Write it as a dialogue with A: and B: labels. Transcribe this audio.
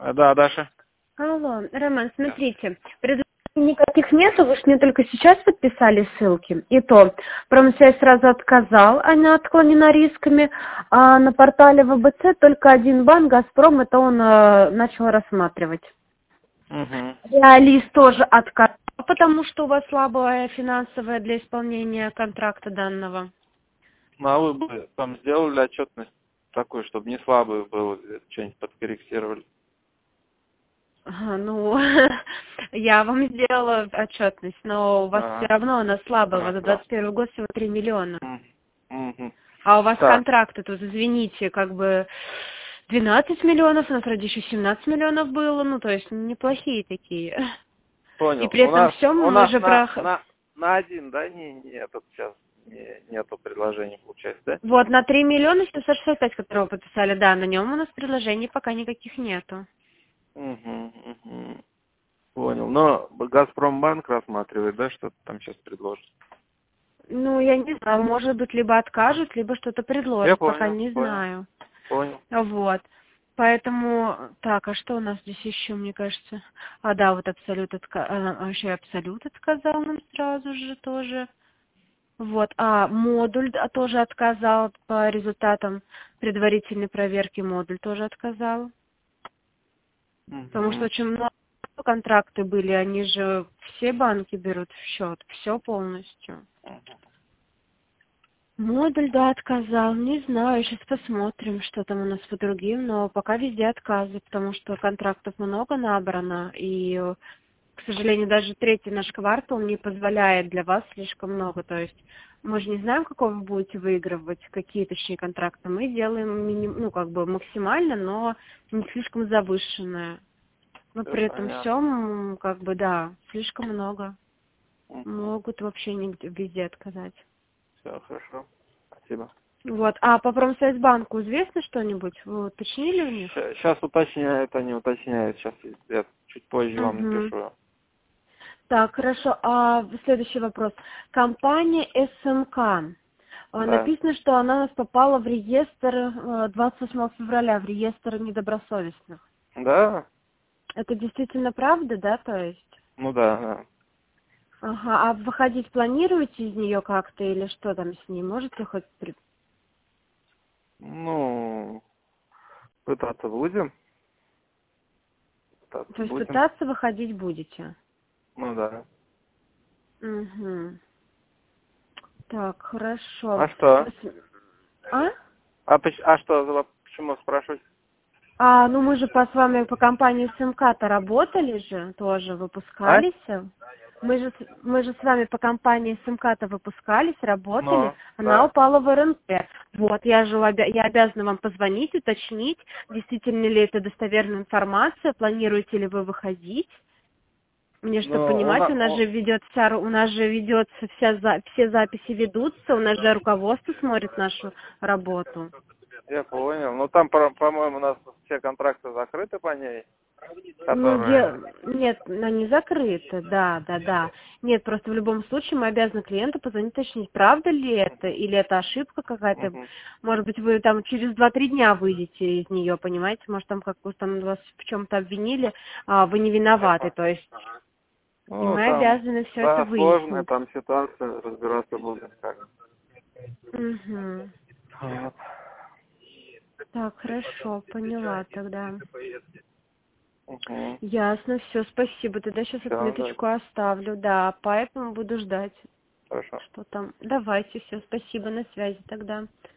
A: Да, Даша.
B: Алло, Роман, смотрите, предложений никаких нету, вы же мне только сейчас подписали ссылки. И то, Промсвязь сразу отказал, она отклонена рисками, а на портале ВБЦ только один банк, Газпром, это он начал рассматривать.
A: Угу.
B: Реалист тоже отказал, потому что у вас слабая финансовая для исполнения контракта данного.
A: Ну, а вы бы там сделали отчетность такой, чтобы не слабый был, что-нибудь подкорректировали?
B: Ага, ну, я вам сделала отчетность, но у вас все равно она слабая, у вас за 21 год всего 3 миллиона.
A: Угу.
B: А у вас
A: Так.
B: контракты тут, извините, как бы 12 миллионов, у нас вроде еще 17 миллионов было, ну, то есть неплохие такие.
A: Понял.
B: И при этом всем мы же
A: на один, да, нету сейчас, нету предложений, получается, да?
B: Вот, на 3 миллиона 765, которого подписали, да, на нем у нас предложений пока никаких нету.
A: Угу. Понял. Но Газпромбанк рассматривает, да, что-то там сейчас предложит?
B: Ну, я не знаю, может быть, либо откажут, либо что-то предложат,
A: Я
B: пока
A: понял.
B: не знаю.
A: Понял.
B: Вот. Поэтому, так, а что у нас здесь еще, мне кажется? А, да, вот еще и Абсолют отказал нам сразу же тоже. Вот, а модуль тоже отказал по результатам предварительной проверки, модуль тоже отказал. Потому что очень много контракты были, они же все банки берут в счет, все полностью. Модуль, да, отказал. Не знаю, сейчас посмотрим, что там у нас по другим, но пока везде отказы, потому что контрактов много набрано, и, к сожалению, даже третий наш квартал не позволяет для вас слишком много. То есть мы же не знаем, какого вы будете выигрывать, какие, точнее, контракты. Мы делаем, ну, как бы максимально, но не слишком завышенное. Но при этом всем, как бы, да, слишком много. Могут вообще нигде, везде отказать.
A: Все, хорошо. Спасибо.
B: Вот. А по Промсвязьбанку известно что-нибудь? Вы уточнили у них?
A: Сейчас уточняют, они уточняют. Сейчас я чуть позже вам напишу.
B: Так, хорошо. А следующий вопрос. Компания СМК. Написано, что она у нас попала в реестр 28 февраля, в реестр недобросовестных.
A: Да?
B: Это действительно правда, да, то есть?
A: Ну да.
B: Ага, а выходить планируете из нее как-то или что там с ней? Можете хоть...
A: Ну, пытаться будем.
B: То есть пытаться выходить будете?
A: Ну да.
B: Угу. Так, хорошо.
A: А что?
B: А?
A: А что, почему спрашивать?
B: Ну мы же с вами по компании СМК-то работали же, тоже выпускались. Мы же с вами по компании СМК-то выпускались, работали, она упала в РНП. Вот, я обязана вам позвонить, уточнить, действительно ли это достоверная информация, планируете ли вы выходить. Мне что понимать, у нас же ведется все записи ведутся, у нас же руководство смотрит нашу работу.
A: Я понял. Ну там, по-моему, у нас все контракты закрыты по ней.
B: Нет, они закрыты, да. Нет, просто в любом случае мы обязаны клиенту позвонить, уточнить, правда ли это, или это ошибка какая-то. Может быть, вы там через 2-3 дня выйдете из нее, понимаете? Может, там как там вас в чем-то обвинили, а вы не виноваты, то есть. И мы обязаны все это выяснить.
A: Сложная там ситуация, разбираться будем как.
B: Угу.
A: Вот.
B: Так, хорошо, поняла тогда.
A: Угу.
B: Ясно, все, спасибо. Тогда сейчас отметочку оставлю, да, поэтому буду ждать.
A: Хорошо.
B: Что там? Давайте, все, спасибо, на связи тогда.